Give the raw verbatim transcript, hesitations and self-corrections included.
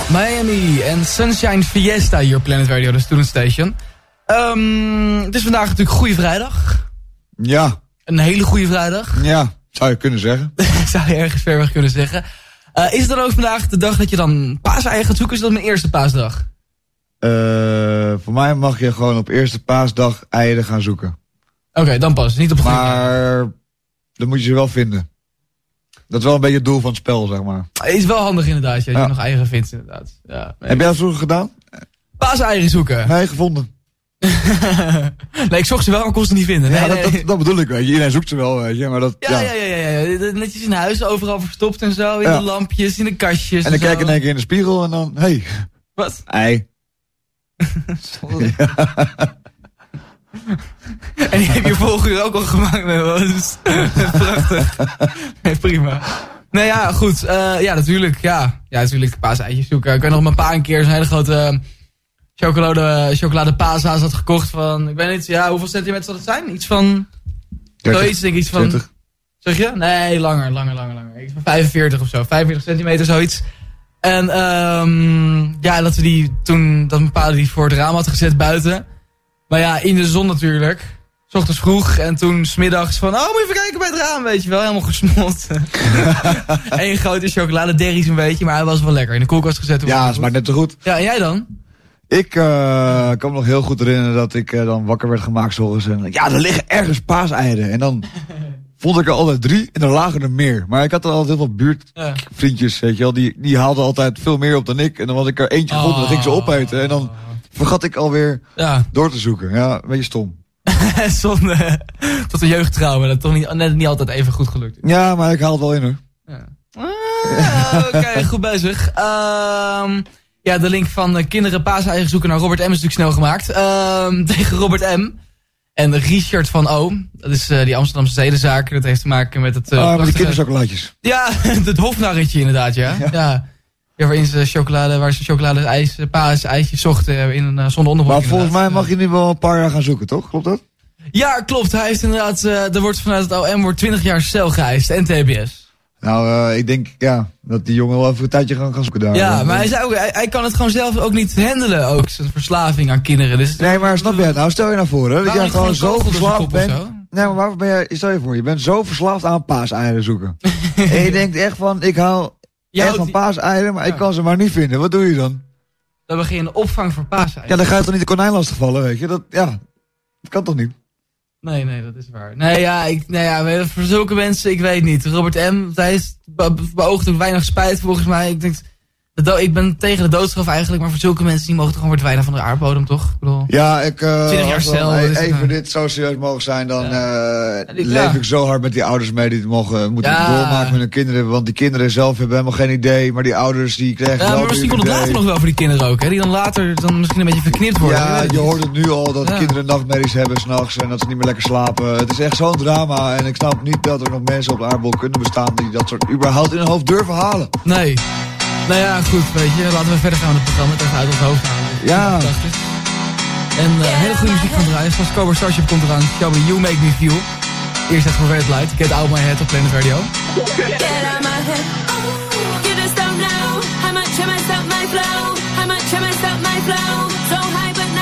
Miami en Sunshine Fiesta hier op Planet Radio, de Student Station. Um, het is vandaag natuurlijk Goeie Vrijdag. Ja. Een hele goede vrijdag. Ja, zou je kunnen zeggen. Zou je ergens ver weg kunnen zeggen. Uh, is het dan ook vandaag de dag dat je dan paaseieren gaat zoeken? Is dat mijn eerste paasdag? Uh, voor mij mag je gewoon op eerste paasdag eieren gaan zoeken. Oké, okay, dan pas. Niet op goede. Maar dan moet je ze wel vinden. Dat is wel een beetje het doel van het spel, zeg maar. Is wel handig inderdaad, als je ja. nog eieren vindt inderdaad. Ja, nee. Heb jij dat vroeger gedaan? Paaseieren zoeken? Nee, gevonden. Nee, ik zocht ze wel, maar kon ze niet vinden. Nee, ja, nee, dat, nee. dat, dat bedoel ik, weet je. Iedereen zoekt ze wel, weet je. Maar dat, ja, ja. ja, ja, ja, ja. Netjes in huis, overal verstopt en zo. In ja. de lampjes, in de kastjes. En dan en kijk je in één keer in de spiegel en dan, hé. Hey. Wat? Ei. Sorry. Ja. En die heb je vorige uur ook al gemaakt. Dus, prachtig. Nee, prima. Nou ja, goed. Uh, ja, natuurlijk. Ja, ja natuurlijk paaseitjes zoeken. Ik weet nog maar een paar een keer zo'n hele grote uh, chocolade, chocolade paashaas had gekocht van, ik weet niet, ja, hoeveel centimeter zal het zijn? Iets van, dertig, zoiets, denk ik, iets van, twintig. Zeg je? Nee, langer, langer, langer, langer. Iets van vijfenveertig of zo, vijfenveertig centimeter, zoiets. En um, ja, dat we die toen, dat mijn pa die voor het raam had gezet buiten. Maar ja, in de zon natuurlijk. 's Ochtends vroeg en toen 's middags van, oh, moet je even kijken bij het raam, weet je wel. Helemaal gesmolten. Eén grote chocoladederries een beetje, maar hij was wel lekker. In de koelkast gezet. Ja, dat is maar net te goed. Ja, en jij dan? Ik uh, kan me nog heel goed herinneren dat ik uh, dan wakker werd gemaakt 's ochtends. En ja, er liggen ergens paaseieren. En dan vond ik er altijd drie en er lagen er meer. Maar ik had er altijd heel veel buurtvriendjes, weet je wel. Die, die haalden altijd veel meer op dan ik. En dan was ik er eentje gevonden, dan ging ik ze opeten. En dan vergat ik alweer ja. door te zoeken. Ja, een beetje stom. Zonde. Tot een jeugdtrauma. Dat toch niet, net niet altijd even goed gelukt is. Ja, maar ik haal het wel in hoor. Ja. Ah, Oké, okay, goed bezig. Um, ja, de link van uh, kinderen paaseieren zoeken naar Robert M. is natuurlijk snel gemaakt. Um, tegen Robert M. En Richard van O. Dat is uh, die Amsterdamse zedenzaak. Dat heeft te maken met het... Uh, ah, prachtige... met die kinderchocolaatjes. Ja, het hofnarretje inderdaad, ja. ja. ja. Ja, waarin ze chocolade, waar ze chocolade ijs, paas, ijsjes zochten in een uh, zonder onderbroek. Maar volgens mij mag je nu wel een paar jaar gaan zoeken, toch? Klopt dat? Ja, klopt. Hij heeft inderdaad, uh, er wordt vanuit het O M wordt twintig jaar cel geëist en T B S. Nou, uh, ik denk ja, dat die jongen wel even een tijdje gaan, gaan zoeken daar. Ja, maar hij, zei ook, hij, hij kan het gewoon zelf ook niet handelen, ook zijn verslaving aan kinderen. Dus nee, maar snap je het nou? Stel je nou voor, hè, dat jij gewoon zo verslaafd bent. Nee, maar waar ben je, stel je voor, je bent zo verslaafd aan paaseieren zoeken. En je denkt echt van, ik hou echt van paaseieren, maar ja. ik kan ze maar niet vinden. Wat doe je dan? Dan begin je een opvang voor paaseieren. Ja, dan ga je toch niet de konijn lastigvallen, weet je? Dat, ja, dat kan toch niet? Nee, nee, dat is waar. Nee, ja, ik, nee, ja, voor zulke mensen, ik weet niet. Robert M., hij is be beoogt ook weinig spijt volgens mij. Ik denk, ik ben tegen de doodstraf eigenlijk, maar voor zulke mensen die mogen toch gewoon verdwijnen van de aardbodem, toch? Ik bedoel, ja, ik uh, twintig jaar cel, e dus even dit zo serieus mogen zijn, dan ja. uh, ja, leef ja. ik zo hard met die ouders mee die het mogen, moeten ja. doormaken met hun kinderen. Want die kinderen zelf hebben helemaal geen idee, maar die ouders die krijgen ja, wel maar misschien komt het later nog wel voor die kinderen ook, hè? Die dan later dan misschien een beetje verknipt worden. Ja, je hoort het nu al, dat ja. kinderen nachtmerries hebben 's nachts en dat ze niet meer lekker slapen. Het is echt zo'n drama en ik snap niet dat er nog mensen op de aardbol kunnen bestaan die dat soort überhaupt in hun hoofd durven halen. Nee. Nou ja, goed, weet je, laten we verder gaan met het programma. Het even uit ons hoofd halen. Ja. En uh, hele goede muziek van draaien. Zoals Cobra Starship komt eraan. Show me You Make Me Feel. Eerst echt voor Red Light. Get Out My Head op Planet Radio. Get out my head. You just don't know how much I messed up my flow. How much I messed up my flow. So high but